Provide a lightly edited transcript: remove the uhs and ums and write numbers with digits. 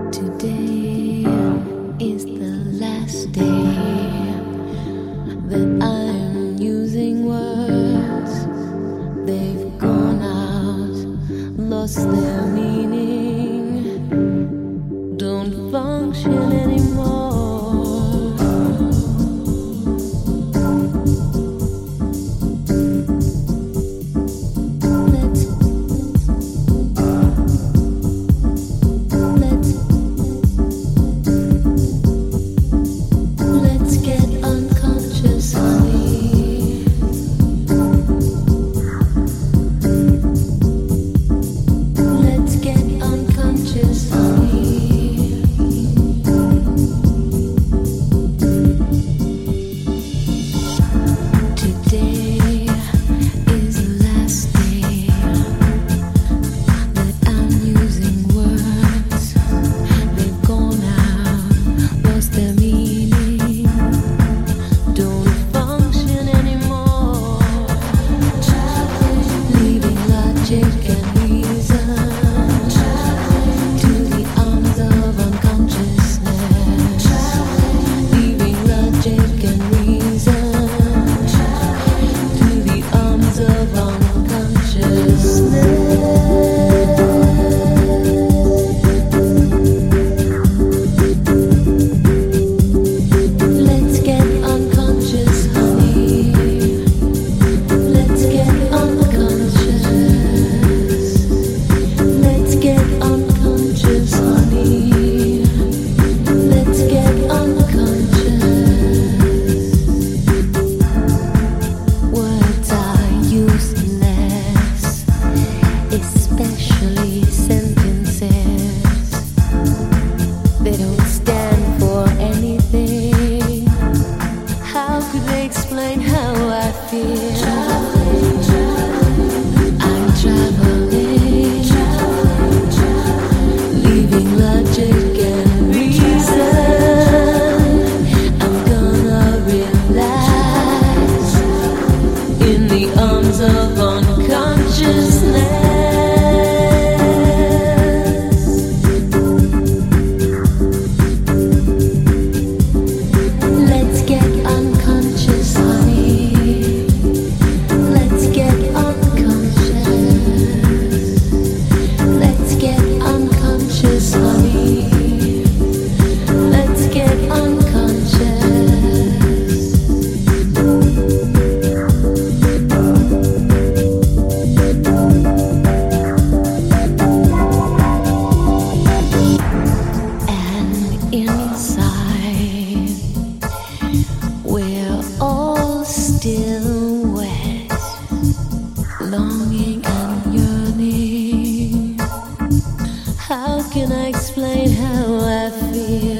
Today is the last day that I'm using words. They've gone out, lost their meaning, don't function anymore. Let's get unconscious, honey. Let's get unconscious, honey. Today is the last day that I'm using words. They've gone out, lost their meaning, don't function anymore. Leaving logic and reason to the arms of unconsciousness. Leaving logic and reason to the arms of unconsciousness. Let's get unconscious, honey. Let's get unconscious. Let's get unconscious, honey. Let's get unconscious. Words are useless, especially sentences. They don't stand for anything. How could they explain how I feel? I'm traveling, leaving logic and reason. I'm gonna relax in the arms of unconsciousness. Let's get unconscious, honey. Let's get unconscious. Let's get unconscious, honey. Let's get unconscious. And inside, we're all still wet, longing and yearning. How can I explain how I feel?